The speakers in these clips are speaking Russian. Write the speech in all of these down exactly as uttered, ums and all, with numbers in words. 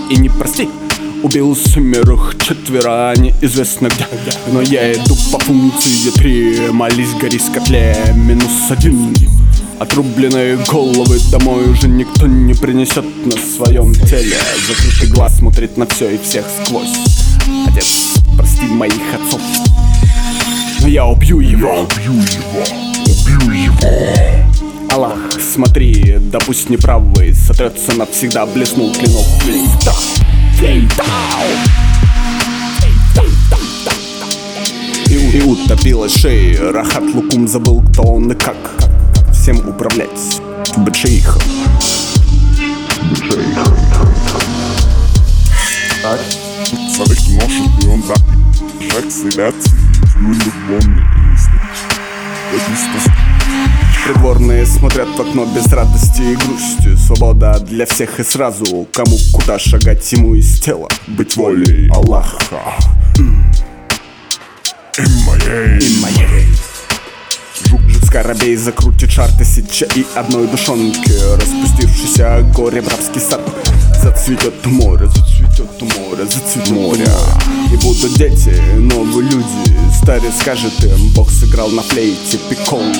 и не прости. Убил семерых, четверо, неизвестно где. Но я иду по функции три. Молись, гори в котле, минус один. Отрубленные головы домой уже никто не принесет на своем теле. Закрытый глаз смотрит на все и всех сквозь. Отец, прости моих отцов, но я убью его. Я убью его, убью его. Аллах, смотри, да пусть неправый сотрется навсегда, блеснул клинок флейта. Флейта. И, и утопилась шеи. Рахат Лукум забыл, кто он и как всем управлять. Быть шейхом. Так, Садык может, и он за Жек следят, любовный есть. Придворные смотрят в окно без радости и грусти. Свобода для всех и сразу. Кому куда шагать ему из тела. Быть волей Аллаха и моей, и моей. Жук в скоробей закрутит шар тысяча и одной душонки. Распустившийся горе в рабский сад. Зацветет море, зацветет море, зацветет море. И будут дети, новые люди. Старец скажет им, Бог сыграл на флейте пикколо.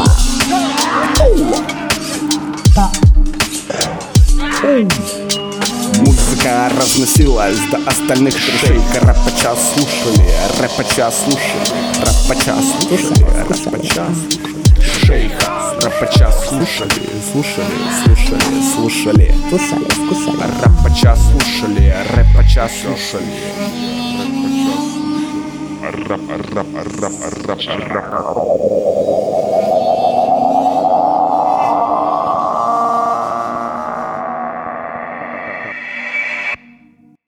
Музыка разносилась до остальных трушей. Рэпача слушали, рэпача слушали, рэпача слушали, рэпача слушали. Шейха, рэпача слушали, слушали, слушали, слушали, Слушали, скушали. рэпача слушали, рэпача слушали. Рап, рап, рап, рап, рап.